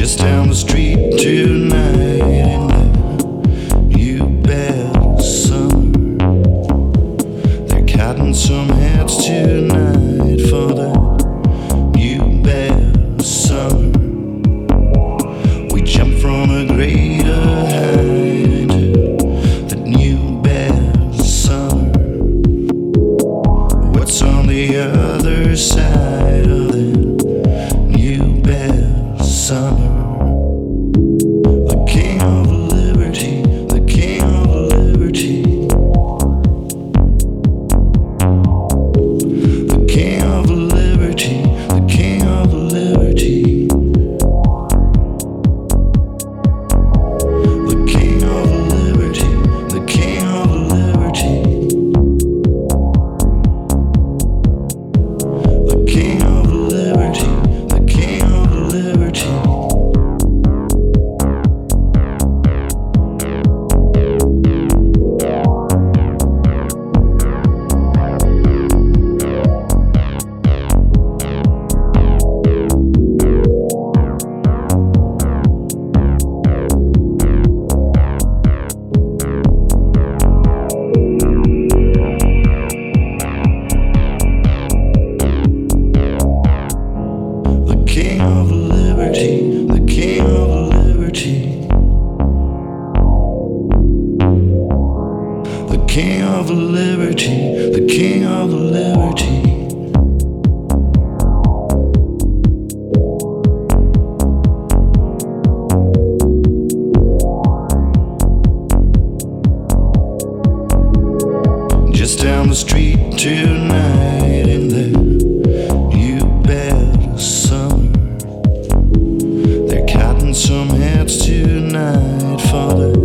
Just down the street tonight in the New Bad Summer. They're cutting some heads tonight for the New Bad Summer. We jump from a greater height into the New Bad Summer. What's on the other side of the New Bad Summer? The king of liberty, the king of liberty, the king of liberty, the king of liberty, the king of liberty, the king of liberty, the king of liberty, the king of liberty. The king of liberty, the king of liberty, the king of liberty, the king of liberty. Just down the street tonight in the New Bad Summer. They're cutting some heads tonight for the